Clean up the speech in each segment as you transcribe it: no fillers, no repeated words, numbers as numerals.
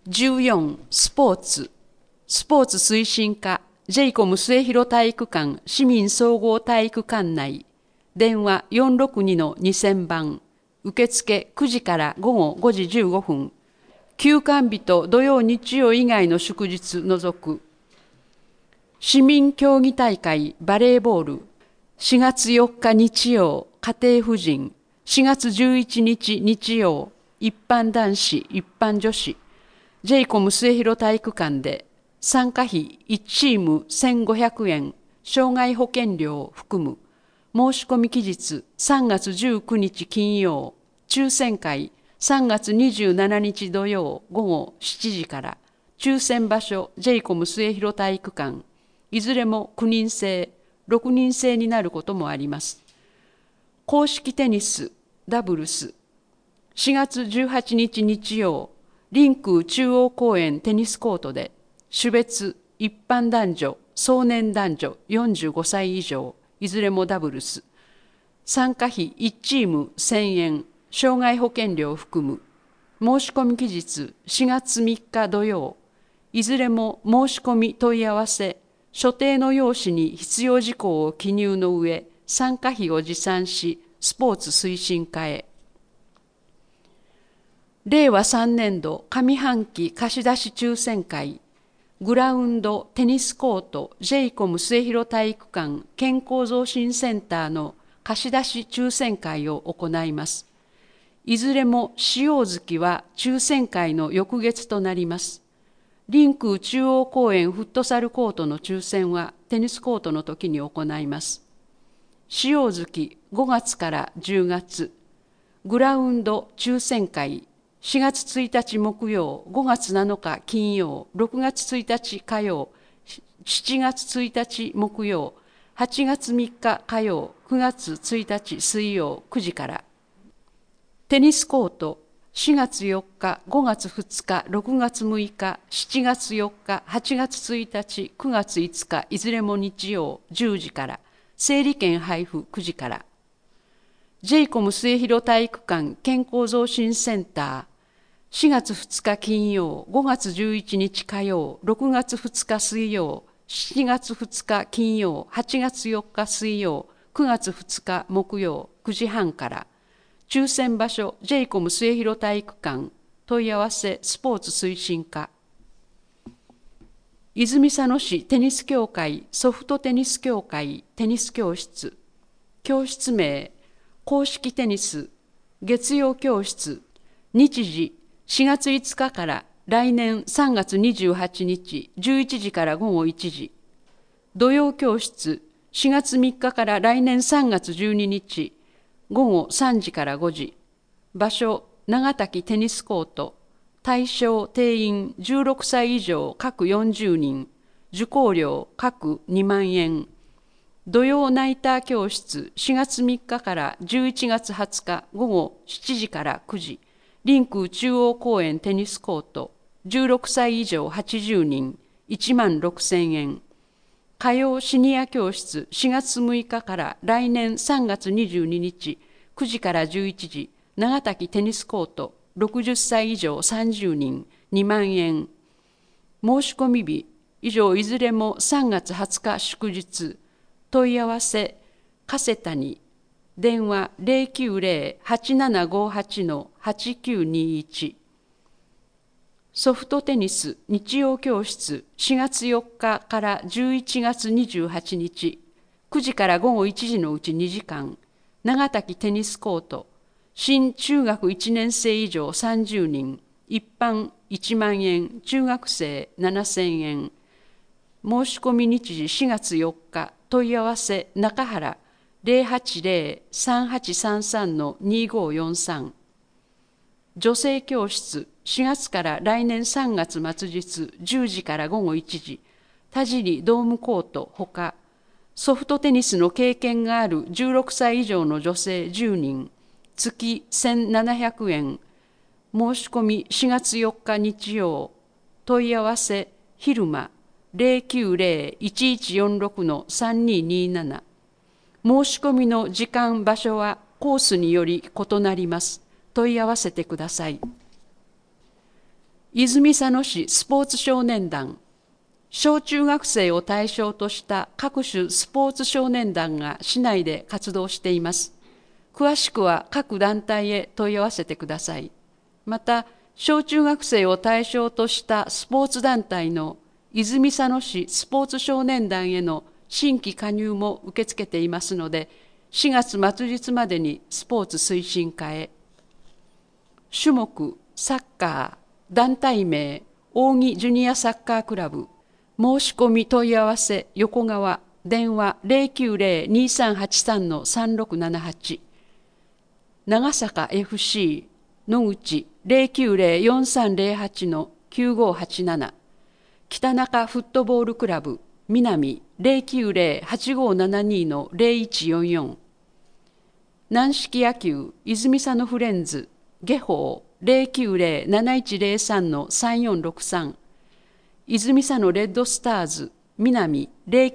14、スポーツ推進課、ジェイコム末広体育館市民総合体育館内、電話462-2000番、受付9時から午後5時15分、休館日と土曜日曜以外の祝日除く。市民競技大会バレーボール、4月4日日曜家庭婦人、4月11日日曜一般男子一般女子、ジェイコム末広体育館で参加費1チーム1500円、障害保険料を含む。申し込み期日3月19日金曜、抽選会3月27日土曜午後7時から、抽選場所ジェイコム末広体育館、いずれも9人制、6人制になることもあります。公式テニス、ダブルス、4月18日日曜、臨空中央公園テニスコートで、種別、一般男女、壮年男女45歳以上、いずれもダブルス。参加費1チーム1000円、障害保険料を含む。申し込み期日4月3日土曜、いずれも申し込み問い合わせ、所定の用紙に必要事項を記入の上、参加費を持参し、スポーツ推進課へ。令和3年度上半期貸し出し抽選会、グラウンドテニスコートジェイコム末広体育館健康増進センターの貸し出し抽選会を行います。いずれも使用月は抽選会の翌月となります。臨空中央公園フットサルコートの抽選はテニスコートの時に行います。使用月5月から10月、グラウンド抽選会4月1日木曜、5月7日金曜、6月1日火曜、7月1日木曜、8月3日火曜、9月1日水曜9時から。テニスコート4月4日、5月2日、6月6日、7月4日、8月1日、9月5日、いずれも日曜10時から、整理券配布9時から。ジェイコム末広体育館健康増進センター、4月2日金曜、5月11日火曜、6月2日水曜、7月2日金曜、8月4日水曜、9月2日木曜9時半から。抽選場所ジェイコム末広体育館、問い合わせスポーツ推進課。泉佐野市テニス協会ソフトテニス協会テニス教室、教室名公式テニス月曜教室、日時4月5日から来年3月28日11時から午後1時、土曜教室4月3日から来年3月12日午後3時から5時、場所長滝テニスコート、対象定員16歳以上各40人、受講料各2万円。土曜ナイター教室4月3日から11月20日午後7時から9時、臨空中央公園テニスコート、16歳以上80人、1万6000円。火曜シニア教室4月6日から来年3月22日9時から11時、長滝テニスコート、60歳以上30人、2万円。申し込み日、以上いずれも3月20日祝日。問い合わせ、加瀬谷、電話090-8758-8921。ソフトテニス日曜教室4月4日から11月28日、9時から午後1時のうち2時間、長滝テニスコート、新中学1年生以上30人、一般1万円、中学生7000円。申し込み日時4月4日、問い合わせ中原080-3833-2543。女性教室4月から来年3月末日10時から午後1時、田尻ドームコートほか、ソフトテニスの経験がある16歳以上の女性10人、月1700円。申し込み4月4日日曜。問い合わせ昼間090-1146-3227。申し込みの時間場所はコースにより異なります。問い合わせてください。 泉佐野市スポーツ少年団、小中学生を対象とした各種スポーツ少年団が市内で活動しています。詳しくは各団体へ問い合わせてください。また、小中学生を対象としたスポーツ団体の泉佐野市スポーツ少年団への新規加入も受け付けていますので、4月末日までにスポーツ推進課へ。種目、サッカー、団体名、扇ジュニアサッカークラブ、申し込み問い合わせ横川、電話 090-2383-3678、長坂 FC 野口 090-4308-9587、北中フットボールクラブ南 090-8572-0144、軟式野球泉佐野フレンズ下方 090-7103-3463、泉佐野レッドスターズ南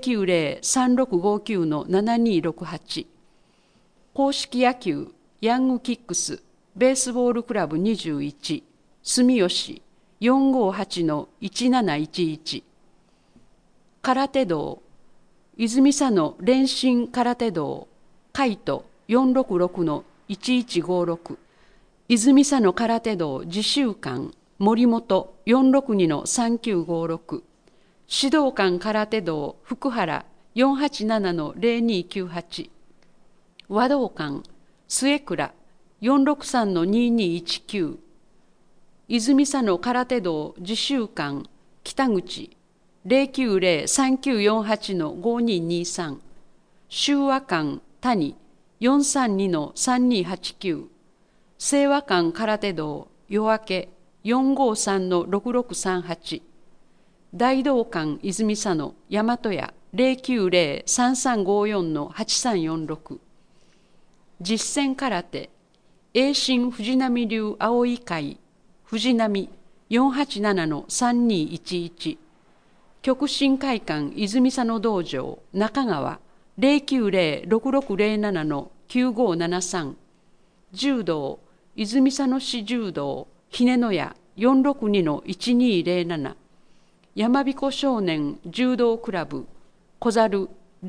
090-3659-7268、硬式野球ヤングキックスベースボールクラブ21住吉 458-1711、空手道泉佐野練心空手道海斗 466-1156、泉佐野空手道自習館森本 462-3956、指導館空手道福原 487-0298、和道館末倉 463-2219、泉佐野空手道自習館北口 090-3948-5223、修和館谷 432-3289、清和館空手道夜明け 453-6638、大道館泉佐野大和屋 090-3354-8346、実践空手栄新藤波流葵会藤波 487-3211、極真会館泉佐野道場中川 090-6607-9573、柔道泉佐野市柔道ひねのや 462-1207、山彦少年柔道クラブ小猿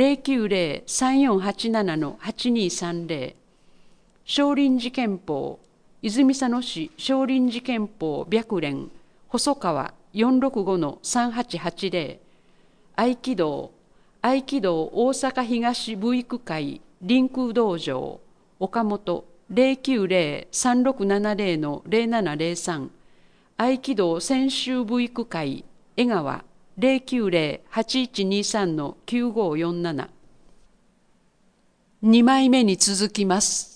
090-3487-8230、少林寺拳法泉佐野市少林寺拳法白蓮細川 465-3880、合気道大阪東部育会臨空道場岡本 090-3670-0703、合気道専修部育会江川 090-8123-9547。2枚目に続きます。